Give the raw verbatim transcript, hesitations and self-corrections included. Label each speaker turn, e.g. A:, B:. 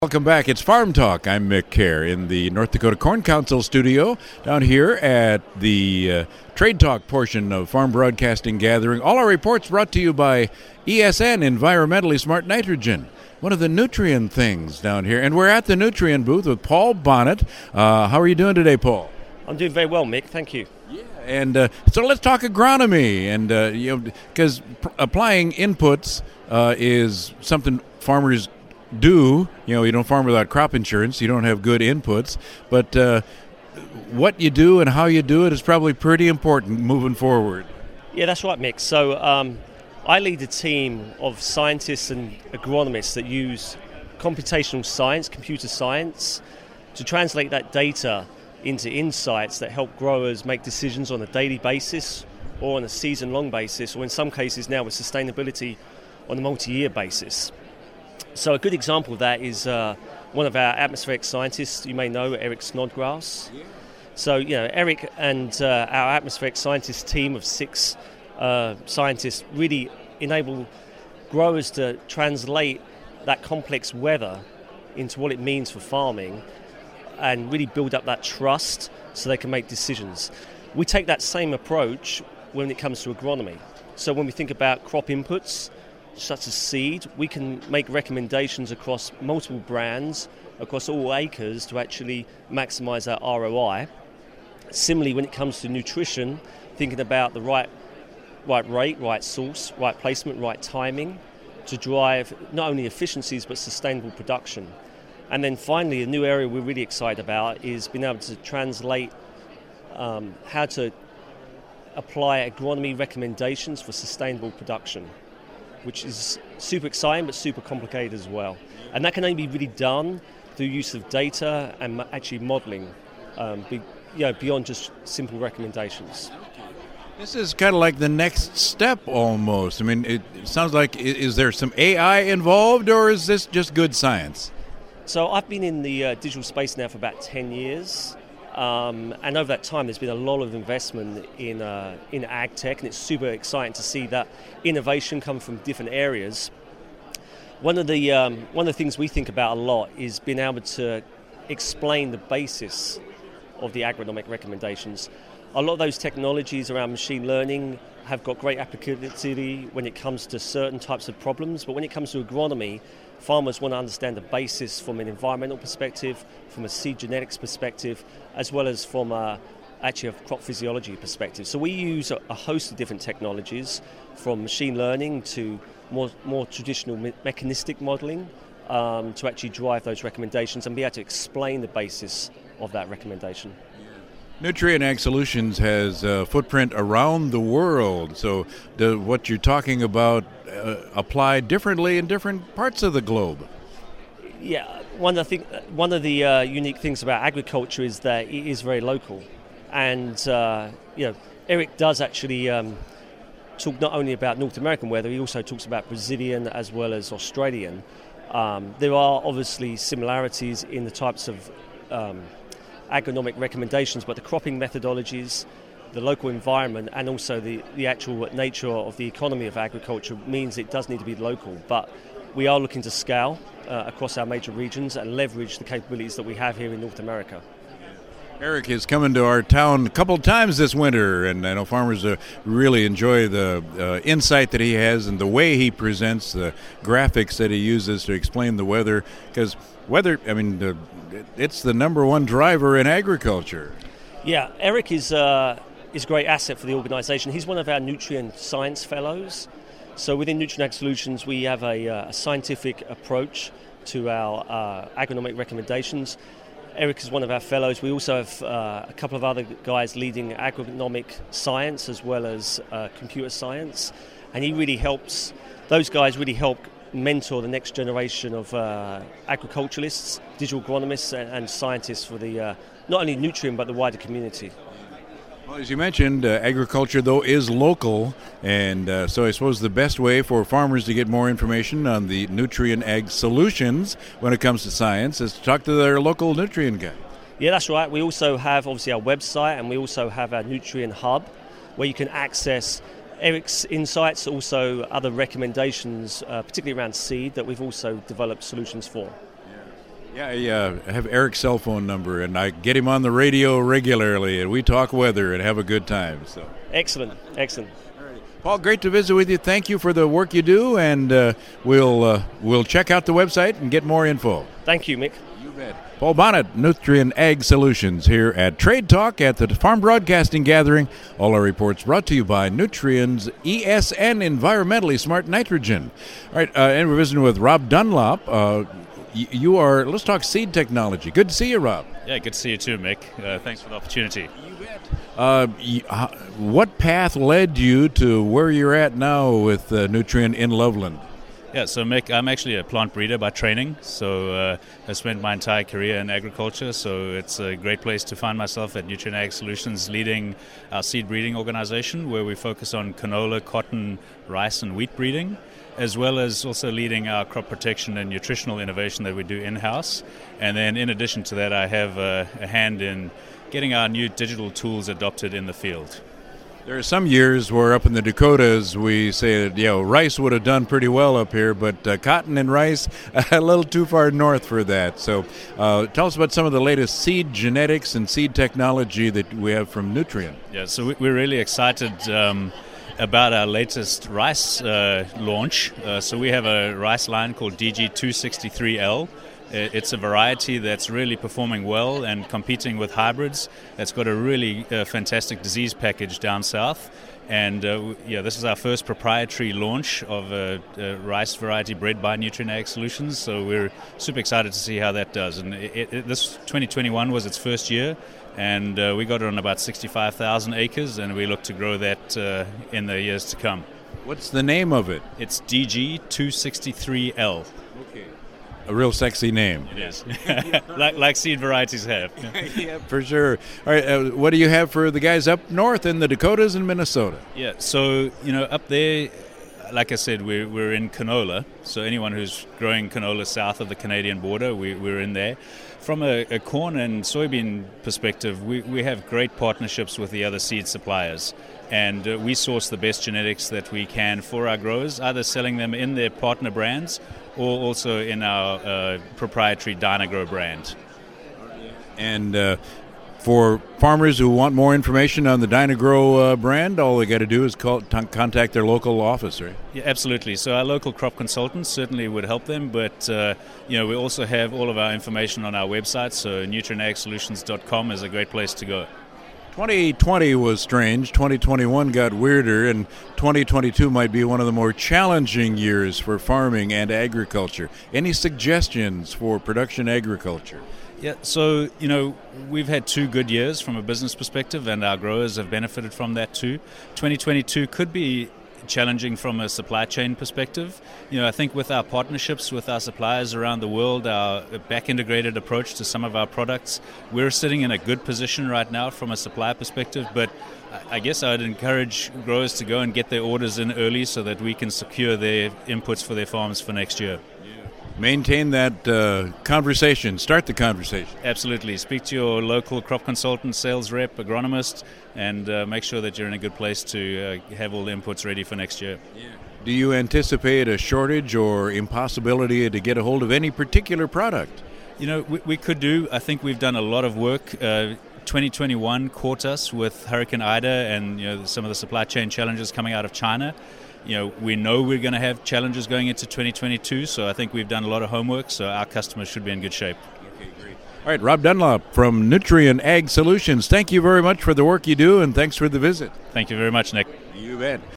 A: Welcome back. It's Farm Talk. I'm Mick Kerr in the North Dakota Corn Council studio down here at the uh, Trade Talk portion of Farm Broadcasting Gathering. All our reports brought to you by E S N, Environmentally Smart Nitrogen, one of the nutrient things down here. And we're at the nutrient booth with Paul Bonnet. Uh, how are you doing today, Paul?
B: I'm doing very well, Mick. Thank you.
A: Yeah, and uh, so let's talk agronomy, and uh, you know, because pr- applying inputs uh, is something farmers do. You know, you don't farm without crop insurance. You don't have good inputs, but uh, what you do and how you do it is probably pretty important moving forward.
B: Yeah, that's right, Mick. So um, I lead a team of scientists and agronomists that use computational science, computer science, to translate that data into insights that help growers make decisions on a daily basis or on a season-long basis, or in some cases now with sustainability on a multi-year basis. So a good example of that is uh, one of our atmospheric scientists, you may know, Eric Snodgrass. Yeah. So, you know, Eric and uh, our atmospheric scientist team of six uh, scientists really enable growers to translate that complex weather into what it means for farming and really build up that trust so they can make decisions. We take that same approach when it comes to agronomy. So when we think about crop inputs, such as seed, we can make recommendations across multiple brands, across all acres to actually maximise our R O I. Similarly, when it comes to nutrition, thinking about the right, right rate, right source, right placement, right timing to drive not only efficiencies but sustainable production. And then finally, a new area we're really excited about is being able to translate um, how to apply agronomy recommendations for sustainable production, which is super exciting but super complicated as well. And that can only be really done through use of data and actually modelling, um, be, you know, beyond just simple recommendations.
A: This is kind of like the next step almost. I mean, it, it sounds like, is there some A I involved, or is this just good science?
B: So I've been in the uh, digital space now for about ten years. Um, and over that time, there's been a lot of investment in uh, in ag tech, and it's super exciting to see that innovation come from different areas. One of the um, one of the things we think about a lot is being able to explain the basis of the agronomic recommendations. A lot of those technologies around machine learning have got great applicability when it comes to certain types of problems, but when it comes to agronomy, farmers want to understand the basis from an environmental perspective, from a seed genetics perspective, as well as from a, actually a crop physiology perspective. So we use a, a host of different technologies, from machine learning to more, more traditional me- mechanistic modelling, um, to actually drive those recommendations and be able to explain the basis of that recommendation.
A: Nutrien Ag Solutions has a footprint around the world, so does what you're talking about uh, apply differently in different parts of the globe?
B: Yeah, one of the, thing, one of the uh, unique things about agriculture is that it is very local. And, uh, you know, Eric does actually um, talk not only about North American weather, he also talks about Brazilian as well as Australian. Um, there are obviously similarities in the types of um, agronomic recommendations, but the cropping methodologies, the local environment, and also the, the actual nature of the economy of agriculture means it does need to be local. But we are looking to scale uh, across our major regions and leverage the capabilities that we have here in North America.
A: Eric is coming to our town a couple of times this winter, and I know farmers uh, really enjoy the uh, insight that he has and the way he presents, the graphics that he uses to explain the weather, because weather, I mean, the, it's the number one driver in agriculture.
B: Yeah, Eric is, uh, is a great asset for the organization. He's one of our Nutrien Science Fellows. So within Nutrien Ag Solutions, we have a, uh, a scientific approach to our uh, agronomic recommendations. Eric is one of our fellows. We also have uh, a couple of other guys leading agronomic science as well as uh, computer science. And he really helps, those guys really help mentor the next generation of uh, agriculturalists, digital agronomists and, and scientists for the uh, not only Nutrien but the wider community.
A: Well, as you mentioned, uh, agriculture, though, is local, and uh, so I suppose the best way for farmers to get more information on the Nutrien Ag Solutions when it comes to science is to talk to their local Nutrien guy.
B: Yeah, that's right. We also have, obviously, our website, and we also have our Nutrien Hub, where you can access Eric's insights, also other recommendations, uh, particularly around seed, that we've also developed solutions for.
A: Yeah, I uh, have Eric's cell phone number, and I get him on the radio regularly, and we talk weather and have a good time. So
B: Excellent, excellent.
A: Paul, great to visit with you. Thank you for the work you do, and uh, we'll uh, we'll check out the website and get more info.
B: Thank you, Mick.
A: You bet. Paul Bonnet, Nutrien Ag Solutions, here at Trade Talk at the Farm Broadcasting Gathering. All our reports brought to you by Nutrien's E S N Environmentally Smart Nitrogen. All right, uh, and we're visiting with Rob Dunlop. Uh, y- you are, let's talk seed technology. Good to see you, Rob.
C: Yeah, good to see you too, Mick. Uh, thanks for the opportunity.
A: You bet. Uh, y- uh, what path led you to where you're at now with uh, Nutrien in Loveland?
C: Yeah, so Mick, I'm actually a plant breeder by training, so uh, I spent my entire career in agriculture, so it's a great place to find myself at Nutrien Ag Solutions, leading our seed breeding organization, where we focus on canola, cotton, rice, and wheat breeding, as well as also leading our crop protection and nutritional innovation that we do in-house. And then in addition to that, I have a, a hand in getting our new digital tools adopted in the field.
A: There are some years where up in the Dakotas we say that, you know, rice would have done pretty well up here, but uh, cotton and rice, a little too far north for that. So uh, tell us about some of the latest seed genetics and seed technology that we have from Nutrien.
C: Yeah, so we- we're really excited um, about our latest rice uh, launch. Uh, so we have a rice line called D G two sixty-three L. It's a variety that's really performing well and competing with hybrids. That's got a really uh, fantastic disease package down south. And uh, yeah, this is our first proprietary launch of a, a rice variety bred by Nutrien Ag Solutions. So we're super excited to see how that does. And it, it, this twenty twenty-one was its first year, and uh, we got it on about sixty-five thousand acres, and we look to grow that uh, in the years to come.
A: What's the name of it?
C: It's D G two sixty-three L.
A: Okay. A real sexy name.
C: It is. like, like seed varieties have.
A: Yeah, for sure. All right, uh, what do you have for the guys up north in the Dakotas and Minnesota?
C: Yeah, so, you know, up there, like I said, we're, we're in canola. So anyone who's growing canola south of the Canadian border, we, we're in there. From a, a corn and soybean perspective, we, we have great partnerships with the other seed suppliers. And uh, we source the best genetics that we can for our growers, either selling them in their partner brands or also in our uh, proprietary Dynagrow brand.
A: And uh, for farmers who want more information on the Dynagrow uh, brand, all they got to do is call, t- contact their local office, right?
C: Yeah, absolutely. So our local crop consultants certainly would help them, but uh, you know, we also have all of our information on our website, so nutrien ag solutions dot com is a great place to go.
A: twenty twenty was strange, twenty twenty-one got weirder, and twenty twenty-two might be one of the more challenging years for farming and agriculture. Any suggestions for production agriculture?
C: Yeah, so, you know, we've had two good years from a business perspective, and our growers have benefited from that too. twenty twenty-two could be challenging from a supply chain perspective. You know, I think with our partnerships with our suppliers around the world, our back-integrated approach to some of our products, we're sitting in a good position right now from a supply perspective, but I guess I'd encourage growers to go and get their orders in early so that we can secure their inputs for their farms for next year.
A: Maintain that uh, conversation. Start the conversation.
C: Absolutely. Speak to your local crop consultant, sales rep, agronomist, and uh, make sure that you're in a good place to uh, have all the inputs ready for next year.
A: Yeah. Do you anticipate a shortage or impossibility to get a hold of any particular product?
C: You know, we, we could do. I think we've done a lot of work. Uh, twenty twenty-one caught us with Hurricane Ida and, you know, some of the supply chain challenges coming out of China. You know, we know we're going to have challenges going into twenty twenty-two, so I think we've done a lot of homework, so our customers should be in good shape.
A: Okay, great. All right, Rob Dunlop from Nutrien Ag Solutions. Thank you very much for the work you do, and thanks for the visit.
C: Thank you very much, Nick.
A: You bet.